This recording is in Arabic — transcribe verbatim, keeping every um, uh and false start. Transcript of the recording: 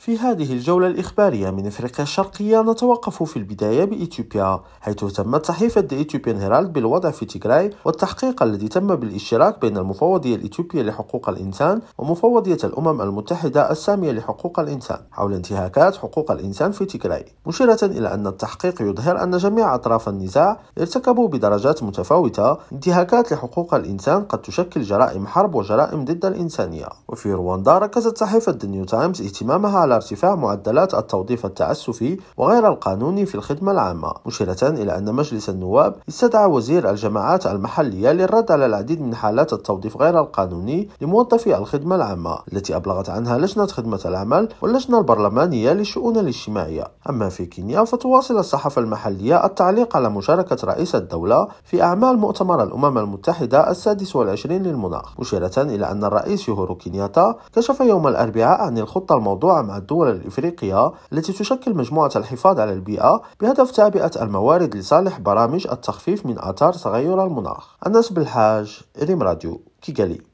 في هذه الجولة الإخبارية من إفريقيا الشرقية نتوقف في البداية بإثيوبيا، حيث اهتمت صحيفة The Ethiopian Herald بالوضع في تيغراي والتحقيق الذي تم بالاشتراك بين المفوضية الإثيوبية لحقوق الإنسان ومفوضية الأمم المتحدة السامية لحقوق الإنسان حول انتهاكات حقوق الإنسان في تيغراي، مشيرة إلى أن التحقيق يظهر أن جميع أطراف النزاع ارتكبوا بدرجات متفاوتة انتهاكات لحقوق الإنسان قد تشكل جرائم حرب وجرائم ضد الإنسانية. وفي رواندا ركزت صحيفة The New Times اهتمامها على ارتفاع معدلات التوظيف التعسفي وغير القانوني في الخدمة العامة، مشيرة إلى أن مجلس النواب استدعى وزير الجماعات المحلية للرد على العديد من حالات التوظيف غير القانوني لموظفي الخدمة العامة التي أبلغت عنها لجنة خدمة العمل واللجنة البرلمانية للشؤون الاجتماعية. أما في كينيا فتواصل الصحافة المحلية التعليق على مشاركة رئيس الدولة في أعمال مؤتمر الأمم المتحدة السادس والعشرين للمناخ، مشيرة إلى أن الرئيس يوهورو كينياتا كشف يوم الأربعاء عن الخطة الموضوعة مع الدول الإفريقية التي تشكل مجموعة الحفاظ على البيئة بهدف تعبئة الموارد لصالح برامج التخفيف من آثار تغير المناخ. أنس بالحاج، ريم راديو، كيغالي.